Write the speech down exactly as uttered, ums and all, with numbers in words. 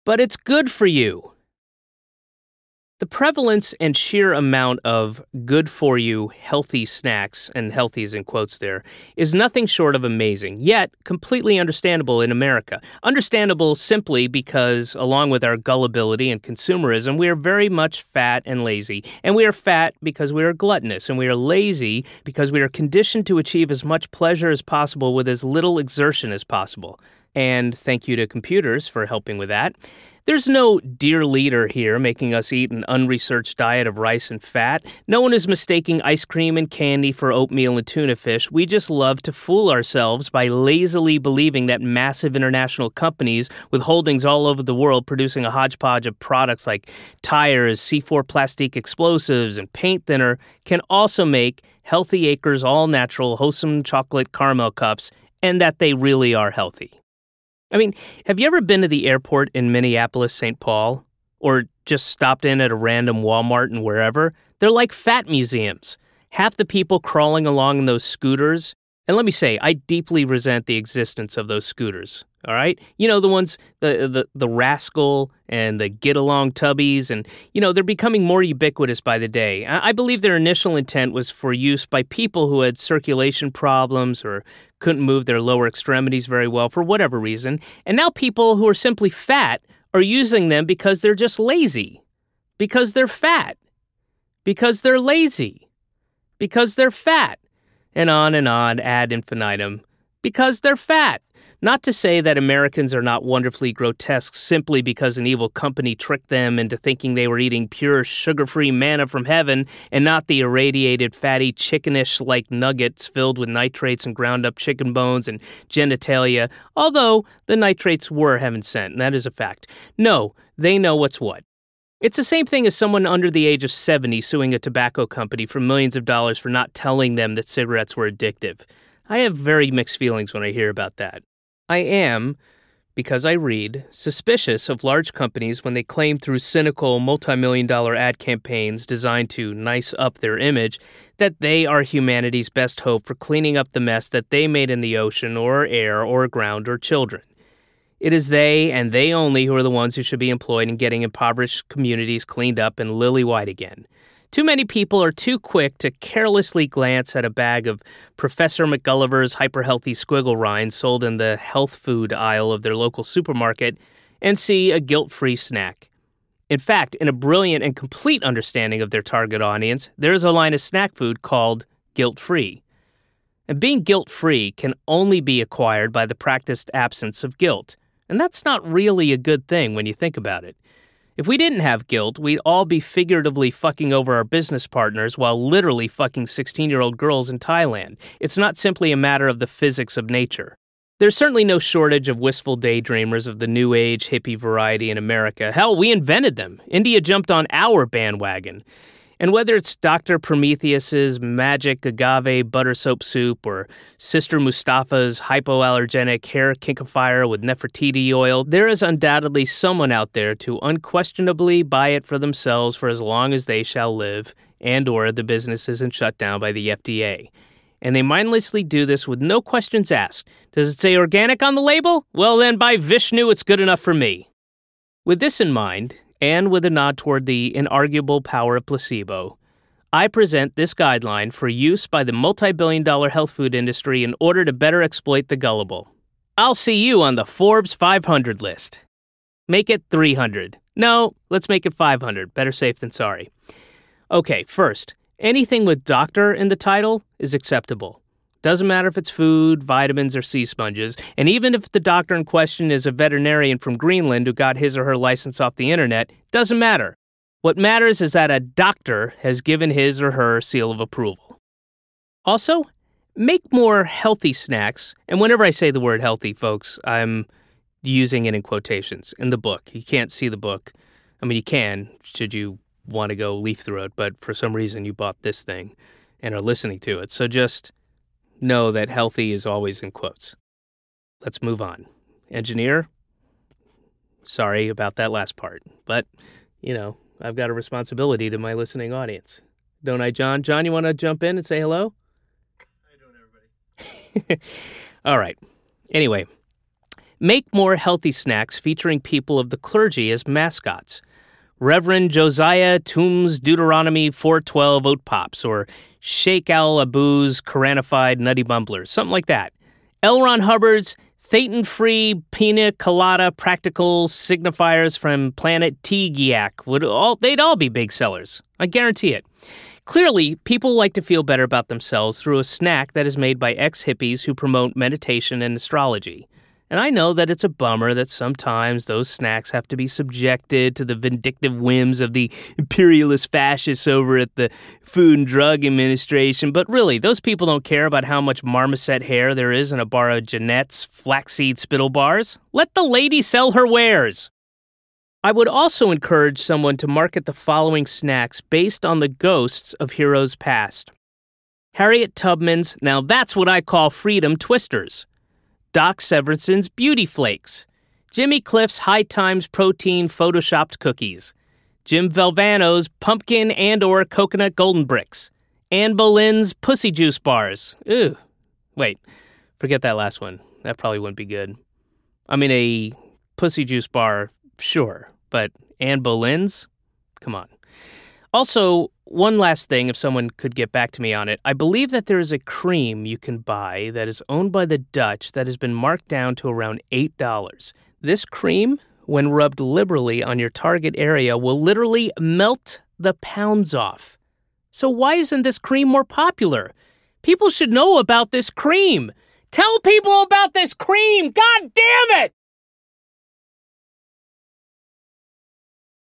but it's good for you. The prevalence and sheer amount of good-for-you healthy snacks, and healthy is in quotes there, is nothing short of amazing, yet completely understandable in America. Understandable simply because, along with our gullibility and consumerism, we are very much fat and lazy. And we are fat because we are gluttonous, and we are lazy because we are conditioned to achieve as much pleasure as possible with as little exertion as possible. And thank you to computers for helping with that. There's no dear leader here making us eat an unresearched diet of rice and fat. No one is mistaking ice cream and candy for oatmeal and tuna fish. We just love to fool ourselves by lazily believing that massive international companies with holdings all over the world producing a hodgepodge of products like tires, C four plastic explosives, and paint thinner can also make Healthy Acres all-natural, wholesome chocolate caramel cups, and that they really are healthy. I mean, have you ever been to the airport in Minneapolis, Saint Paul? Or just stopped in at a random Walmart and wherever? They're like fat museums. Half the people crawling along in those scooters. And let me say, I deeply resent the existence of those scooters, all right? You know, the ones, the the, the Rascal and the Get-Along Tubbies, and, you know, they're becoming more ubiquitous by the day. I, I believe their initial intent was for use by people who had circulation problems or couldn't move their lower extremities very well for whatever reason. And now people who are simply fat are using them because they're just lazy. Because they're fat. Because they're lazy. Because they're fat. And on and on ad infinitum. Because they're fat. Not to say that Americans are not wonderfully grotesque simply because an evil company tricked them into thinking they were eating pure sugar-free manna from heaven and not the irradiated, fatty, chickenish-like nuggets filled with nitrates and ground-up chicken bones and genitalia, although the nitrates were heaven-sent, and that is a fact. No, they know what's what. It's the same thing as someone under the age of seventy suing a tobacco company for millions of dollars for not telling them that cigarettes were addictive. I have very mixed feelings when I hear about that. I am, because I read, suspicious of large companies when they claim through cynical multi-million dollar ad campaigns designed to nice up their image that they are humanity's best hope for cleaning up the mess that they made in the ocean or air or ground or children. It is they and they only who are the ones who should be employed in getting impoverished communities cleaned up and lily-white again. Too many people are too quick to carelessly glance at a bag of Professor McGulliver's hyper-healthy squiggle rinds sold in the health food aisle of their local supermarket and see a guilt-free snack. In fact, in a brilliant and complete understanding of their target audience, there is a line of snack food called guilt-free. And being guilt-free can only be acquired by the practiced absence of guilt. And that's not really a good thing when you think about it. If we didn't have guilt, we'd all be figuratively fucking over our business partners while literally fucking sixteen-year-old girls in Thailand. It's not simply a matter of the physics of nature. There's certainly no shortage of wistful daydreamers of the new age hippie variety in America. Hell, we invented them. India jumped on our bandwagon. And whether it's Doctor Prometheus's magic agave butter soap soup or Sister Mustafa's hypoallergenic hair kinkifier with Nefertiti oil, there is undoubtedly someone out there to unquestionably buy it for themselves for as long as they shall live, and or the business isn't shut down by the F D A. And they mindlessly do this with no questions asked. Does it say organic on the label? Well then, by Vishnu, it's good enough for me. With this in mind, and with a nod toward the inarguable power of placebo, I present this guideline for use by the multi-billion dollar health food industry in order to better exploit the gullible. I'll see you on the Forbes five hundred list. Make it three hundred. No, let's make it five hundred. Better safe than sorry. Okay, first, anything with doctor in the title is acceptable. Doesn't matter if it's food, vitamins, or sea sponges, and even if the doctor in question is a veterinarian from Greenland who got his or her license off the internet, doesn't matter. What matters is that a doctor has given his or her seal of approval. Also, make more healthy snacks, and whenever I say the word healthy, folks, I'm using it in quotations in the book. You can't see the book. I mean, you can, should you want to go leaf through it, but for some reason you bought this thing and are listening to it, so just know that healthy is always in quotes. Let's move on. Engineer, sorry about that last part, but, you know, I've got a responsibility to my listening audience. Don't I, John? John, you want to jump in and say hello? How you doing, everybody? All right. Anyway, make more healthy snacks featuring people of the clergy as mascots. Reverend Josiah Toombs Deuteronomy four twelve Oat Pops, or Sheikh Al Abu's Koranified Nutty Bumblers, something like that. L. Ron Hubbard's Thetan-free Pina Colada Practical Signifiers from Planet Tegiak would all they'd all be big sellers. I guarantee it. Clearly, people like to feel better about themselves through a snack that is made by ex-hippies who promote meditation and astrology. And I know that it's a bummer that sometimes those snacks have to be subjected to the vindictive whims of the imperialist fascists over at the Food and Drug Administration, but really, those people don't care about how much marmoset hair there is in a bar of Jeanette's flaxseed spittle bars. Let the lady sell her wares. I would also encourage someone to market the following snacks based on the ghosts of heroes past. Harriet Tubman's Now That's What I Call Freedom Twisters. Doc Severson's Beauty Flakes, Jimmy Cliff's High Times Protein Photoshopped Cookies, Jim Valvano's Pumpkin and or Coconut Golden Bricks, Anne Boleyn's Pussy Juice Bars. Ew. Wait, forget that last one. That probably wouldn't be good. I mean, a Pussy Juice Bar, sure, but Anne Boleyn's? Come on. Also, one last thing, if someone could get back to me on it. I believe that there is a cream you can buy that is owned by the Dutch that has been marked down to around eight dollars. This cream, when rubbed liberally on your target area, will literally melt the pounds off. So why isn't this cream more popular? People should know about this cream. Tell people about this cream! God damn it!